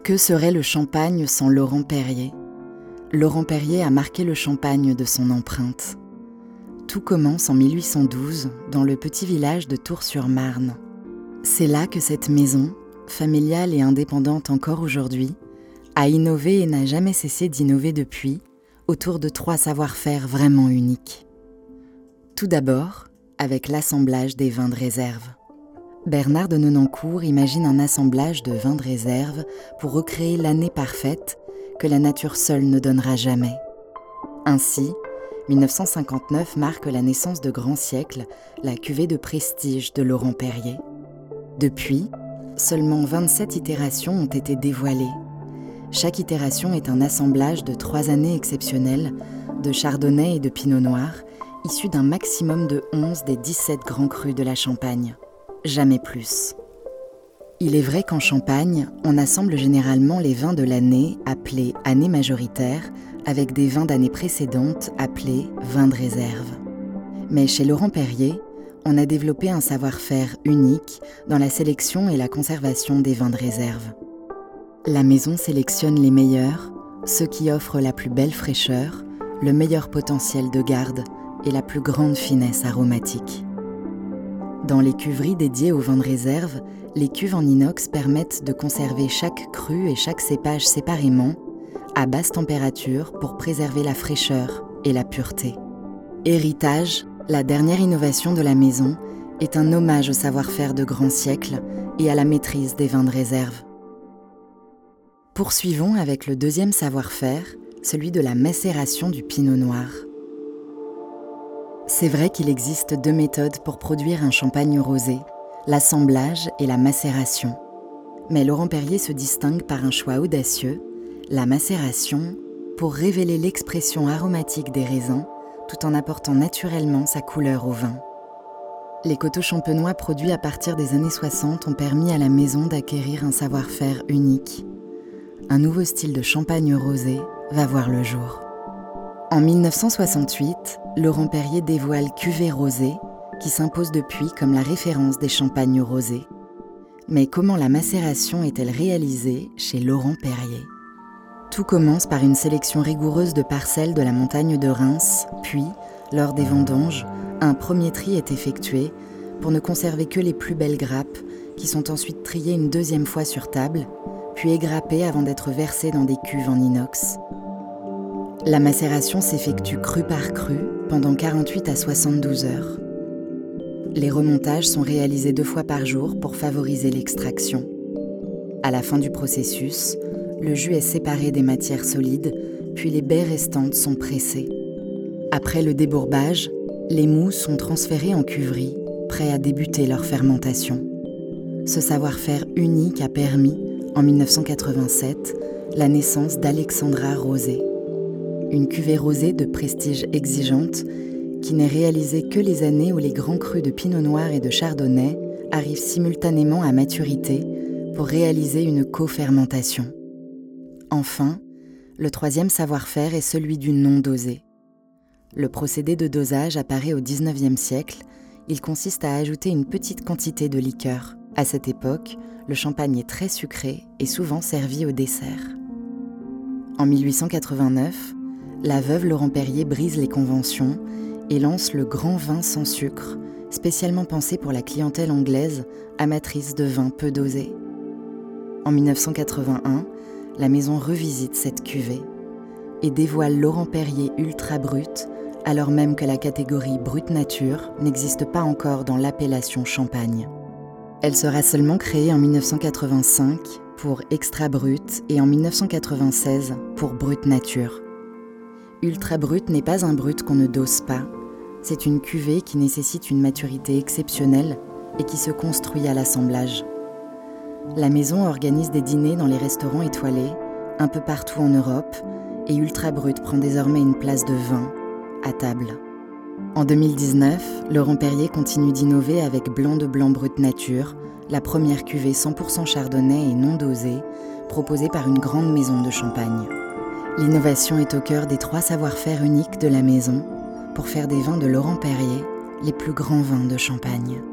Que serait le champagne sans Laurent Perrier ? Laurent Perrier a marqué le champagne de son empreinte. Tout commence en 1812 dans le petit village de Tours-sur-Marne. C'est là que cette maison, familiale et indépendante encore aujourd'hui, a innové et n'a jamais cessé d'innover depuis, autour de 3 savoir-faire vraiment uniques. Tout d'abord, avec l'assemblage des vins de réserve. Bernard de Nonancourt imagine un assemblage de vins de réserve pour recréer l'année parfaite que la nature seule ne donnera jamais. Ainsi, 1959 marque la naissance de Grand Siècle, la cuvée de prestige de Laurent Perrier. Depuis, seulement 27 itérations ont été dévoilées. Chaque itération est un assemblage de 3 années exceptionnelles de Chardonnay et de Pinot Noir, issus d'un maximum de 11 des 17 grands crus de la Champagne. Jamais plus. Il est vrai qu'en Champagne, on assemble généralement les vins de l'année, appelés année majoritaire, avec des vins d'années précédentes, appelés vins de réserve. Mais chez Laurent Perrier, on a développé un savoir-faire unique dans la sélection et la conservation des vins de réserve. La maison sélectionne les meilleurs, ceux qui offrent la plus belle fraîcheur, le meilleur potentiel de garde et la plus grande finesse aromatique. Dans les cuveries dédiées aux vins de réserve, les cuves en inox permettent de conserver chaque cru et chaque cépage séparément, à basse température pour préserver la fraîcheur et la pureté. Héritage, la dernière innovation de la maison, est un hommage au savoir-faire de Grand Siècle et à la maîtrise des vins de réserve. Poursuivons avec le deuxième savoir-faire, celui de la macération du Pinot Noir. C'est vrai qu'il existe 2 méthodes pour produire un champagne rosé, l'assemblage et la macération. Mais Laurent Perrier se distingue par un choix audacieux, la macération, pour révéler l'expression aromatique des raisins, tout en apportant naturellement sa couleur au vin. Les coteaux champenois produits à partir des années 60 ont permis à la maison d'acquérir un savoir-faire unique. Un nouveau style de champagne rosé va voir le jour. En 1968, Laurent Perrier dévoile Cuvée Rosée, qui s'impose depuis comme la référence des champagnes rosés. Mais comment la macération est-elle réalisée chez Laurent Perrier ? Tout commence par une sélection rigoureuse de parcelles de la montagne de Reims, puis, lors des vendanges, un premier tri est effectué pour ne conserver que les plus belles grappes, qui sont ensuite triées une 2e fois sur table, puis égrappées avant d'être versées dans des cuves en inox. La macération s'effectue cru par cru pendant 48 à 72 heures. Les remontages sont réalisés 2 fois par jour pour favoriser l'extraction. À la fin du processus, le jus est séparé des matières solides, puis les baies restantes sont pressées. Après le débourbage, les mous sont transférés en cuverie, prêts à débuter leur fermentation. Ce savoir-faire unique a permis, en 1987, la naissance d'Alexandra Rosé. Une cuvée rosée de prestige exigeante qui n'est réalisée que les années où les grands crus de Pinot Noir et de Chardonnay arrivent simultanément à maturité pour réaliser une co-fermentation. Enfin, le 3e savoir-faire est celui du non dosé. Le procédé de dosage apparaît au XIXe siècle. Il consiste à ajouter une petite quantité de liqueur. À cette époque, le champagne est très sucré et souvent servi au dessert. En 1889, la veuve Laurent Perrier brise les conventions et lance le grand vin sans sucre, spécialement pensé pour la clientèle anglaise, amatrice de vins peu dosés. En 1981, la maison revisite cette cuvée et dévoile Laurent Perrier Ultra Brut, alors même que la catégorie Brut Nature n'existe pas encore dans l'appellation Champagne. Elle sera seulement créée en 1985 pour Extra Brut et en 1996 pour Brut Nature. Ultra Brut n'est pas un brut qu'on ne dose pas. C'est une cuvée qui nécessite une maturité exceptionnelle et qui se construit à l'assemblage. La maison organise des dîners dans les restaurants étoilés, un peu partout en Europe, et Ultra Brut prend désormais une place de 20 à table. En 2019, Laurent Perrier continue d'innover avec Blanc de Blanc Brut Nature, la première cuvée 100% chardonnay et non dosée, proposée par une grande maison de champagne. L'innovation est au cœur des 3 savoir-faire uniques de la maison pour faire des vins de Laurent Perrier les plus grands vins de Champagne.